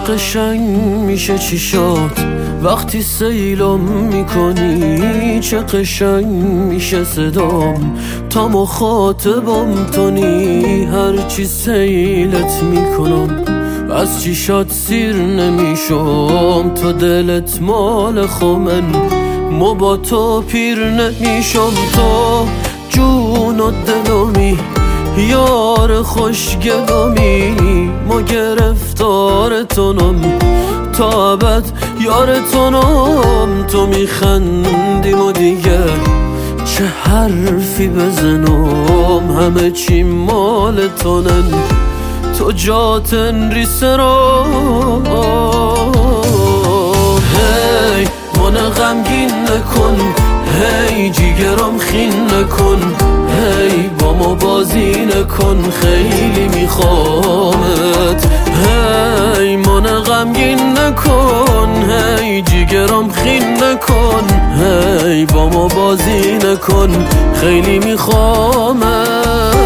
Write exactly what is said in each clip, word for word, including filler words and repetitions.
قشنگ میشه چشات وقتی سیلم میکنی، چه قشنگ میشه صدام تا مخاطبم تونی. هرچی سیلت میکنم از چیشات سیر نمیشم، تو دلت مال خمن ما با تو پیر نمیشم. تو جون و دلمی یار خوشگلمی، ما گرفتار تونم تا ابد یار تونم. تو میخندیم و دیگه چه حرفی بزنم، همه چی مال تونن تو جاتن ریسرا. هی من غمگین نکن، هی جیگرم خین نکن، هی با ما بازی نکن خیلی میخوامت. هی من غمگین نکن، هی جیگرم خین نکن، هی با ما بازی نکن خیلی میخوامت.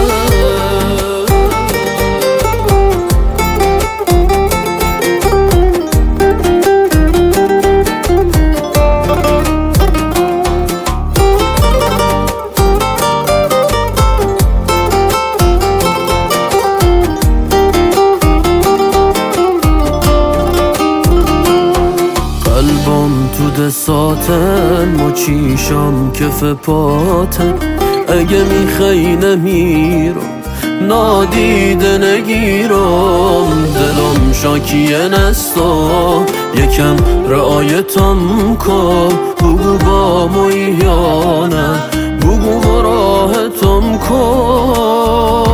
قلبم تو دستاتن، ما چیشم کف پاتن. اگه میخوای نمیرم نادیده نگیرم، دلم شاکیه نستا یکم رعایتم کن. بگو با موی یا نه، بگو با راحتم کن.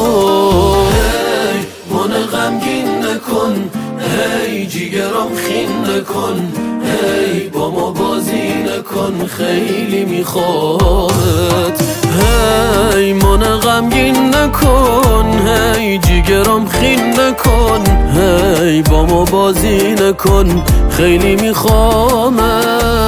هی من غمگین نکن، هی جیگرم خین نکن، هی با ما بازی نکن خیلی میخوامت. هی من غمگین نکن، هی جیگرم خین نکن، هی با ما بازی نکن خیلی میخوامت.